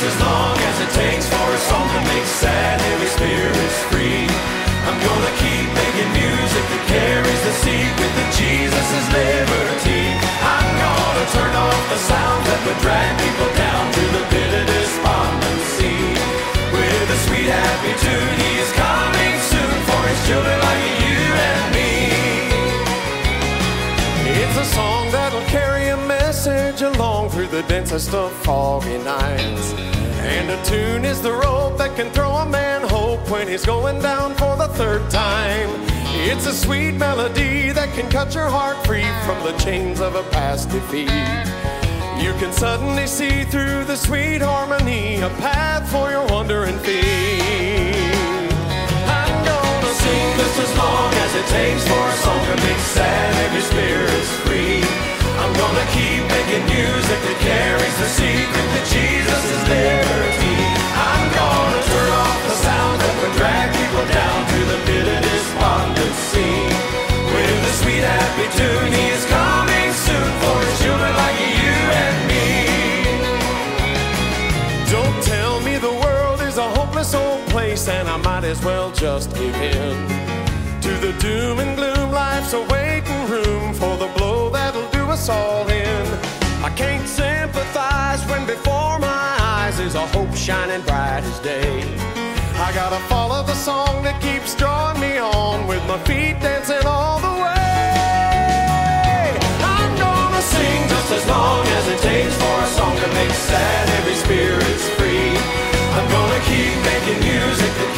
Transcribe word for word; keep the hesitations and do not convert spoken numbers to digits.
just as long as it takes for a song to make sad, heavy spirits free. I'm gonna keep making music that carries the secret that Jesus is liberty. I'm gonna turn off the sounds that would drag people down to the pit of despondency. With a sweet happy tune, he is coming soon for his children like you and me. It's a song that'll carry a message along through the densest of foggy nights. And a tune is the rope that can throw a man hope when he's going down for the third time. It's a sweet melody that can cut your heart free from the chains of a past defeat. You can suddenly see through the sweet harmony a path for your wandering feet. I'm gonna sing just as long as it takes for a song to make sad every spirit's free. I'm gonna keep making music that carries the secret that Jesus is liberty. I'm gonna turn off the sound that would drag people down to the pit of despondency. With a sweet happy tune, he is coming soon for his children like you and me. Don't tell me the world is a hopeless old place and I might as well just give in to the doom and gloom. Life's a waiting room for the blow that'll do us all in. I can't sympathize when before my eyes is a hope shining bright as day. I gotta follow the song that keeps drawing me on with my feet dancing all the way. I'm gonna sing just as long as it takes for a song to make sad every spirit's free. I'm gonna keep making music that